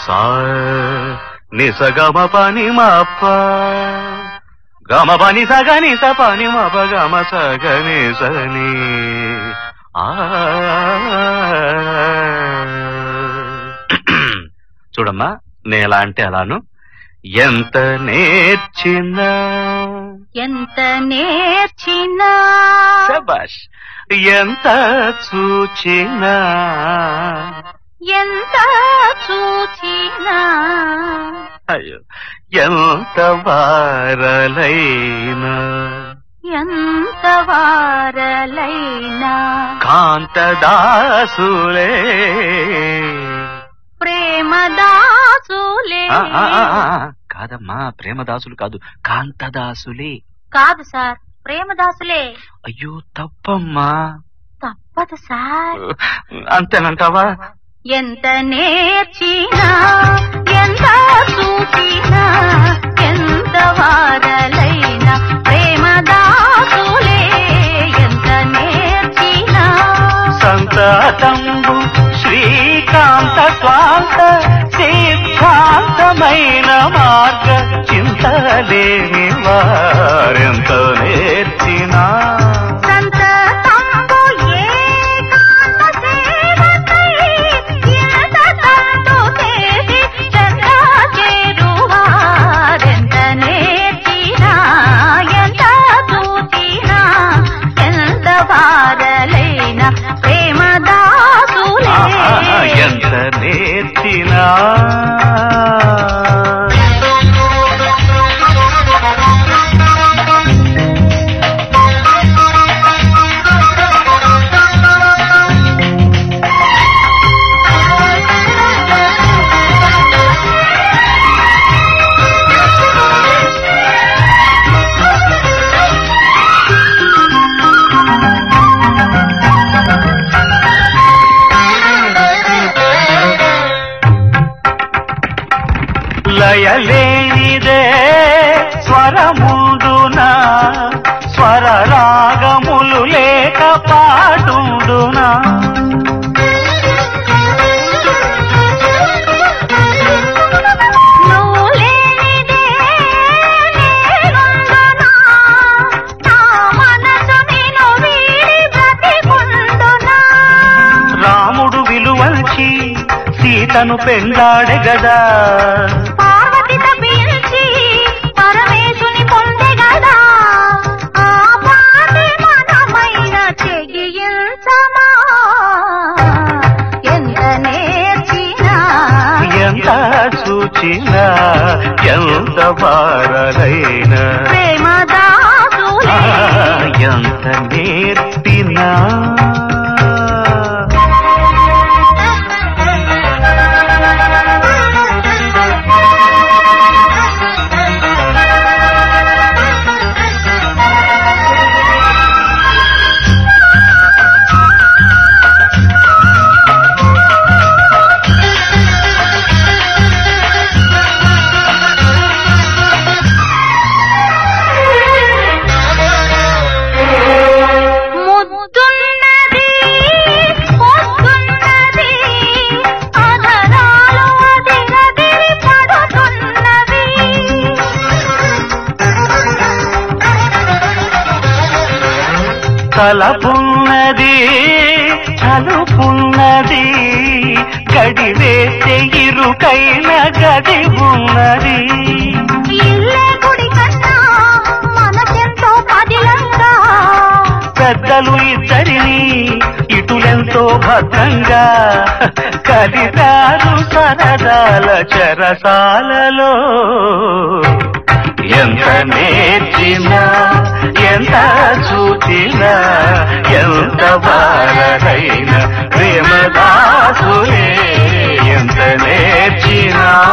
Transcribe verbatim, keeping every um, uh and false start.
సా నిస గమ పని మప గమ పని సగని స పని మప గమ సగని సని ఆ చూడమ్మా నేలా అంటే అలాను. ఎంత నేర్చినా ఎంత నేర్చినా శభాష్, ఎంత చూచినా ఎంత చూచినా అయ్యో ఎంత వారలైనా ఎంత వారలైనా కాంతదాసులే ప్రేమదాసులే. కాదమ్మా, ప్రేమదాసులు కాదు, కాంతదాసులే. కాదు సార్, ప్రేమదాసులే. అయ్యో తప్పమ్మా. తప్పదు సార్. అంతేనంటావా? ఎంత నేర్చినా ఎంత చూచినా ఎంత వారలైనా ప్రేమదాసులే. ఎంత నేర్చినా సంతతంబు శ్రీకాంత స్వాంత సిద్ధాంతమైన మార్గ చింతలేని వారెంత నేర్చినా ఎంత నేర్చినా లయలేనిదే స్వరముండునా, స్వర రాగములు లేక పాడుండునా. రాముడు విలువల్చి సీతను పెండాడే గదా, ఎంత చూచినా ఎంత వారలైనా ప్రేమదాసులే. ఎంత నేర్పినా తలపున్నది చలుపున్నది, గడి వేస్తే ఇరుకైన గది ఉన్నది. పెద్దలు ఇద్దరిని ఇటులెంతో భద్రంగా కలితారు సరదాల చెరసాలలో. ఎంత నేర్చినా ఎంత చూచినా ఎంత వారలైనా ప్రేమదాసులే. ఎంత నేర్చినా